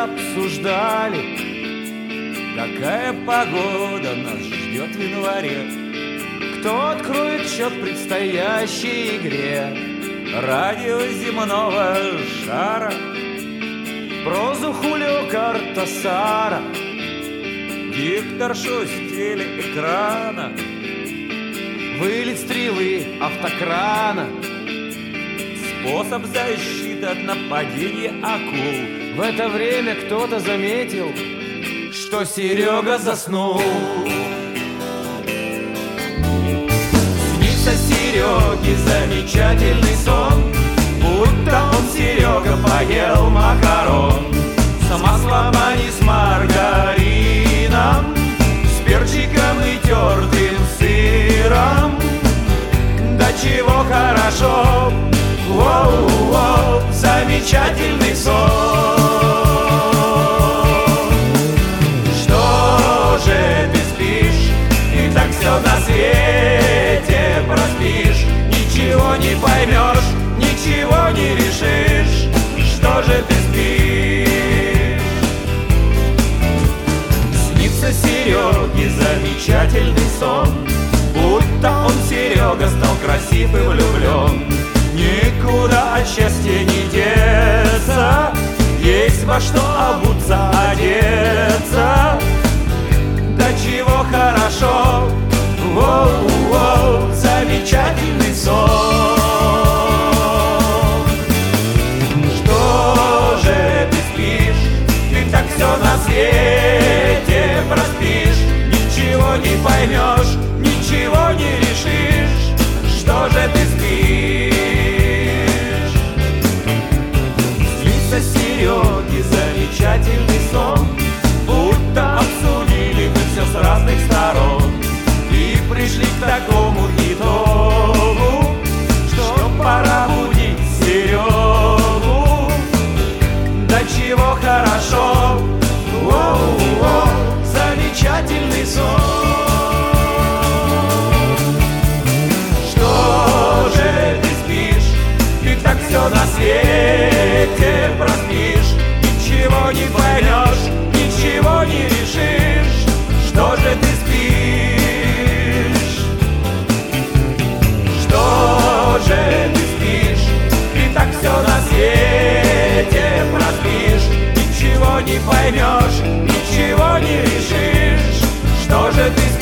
обсуждали, какая погода нас ждет в январе. Кто откроет счет предстоящей игре радио земного шара, прозу Хулио Кортасара, диктор-шоу с телеэкрана, вылет стрелы автокрана, способ защиты от нападения акул. В это время кто-то заметил, что Серега заснул. Снится Сереге замечательный сон, будто он, Серега, поел макарон с маслом, а не с маргарином, с перчиком и тертым сыром. Да чего хорошо, воу-воу, замечательный сон. Что же ты спишь, и так все на свете проспишь, ничего не поймешь, ничего не решишь. Что же ты спишь? Снится Сереге замечательный сон, будто он, Серега, стал красив и влюблен. Никуда от счастья не деться, есть во что обуться, одеться. Да чего хорошо, воу-воу, замечательный сон. Что же ты спишь, ты так все на свете проспишь, ничего не поймешь, ничего не решишь. Что же ты спишь? Снится Сереге замечательный сон, будто обсудили мы все с разных сторон и пришли к такому итогу, что пора будить Серегу. Да чего хорошо, воу-воу, замечательный сон. Что же ты спишь, ты так все на свете проспишь, ничего не поймешь, ничего не решишь. Что же ты спишь? Что же ты спишь, ты так все на свете проспишь, ничего не поймешь, ничего не решишь. Что же ты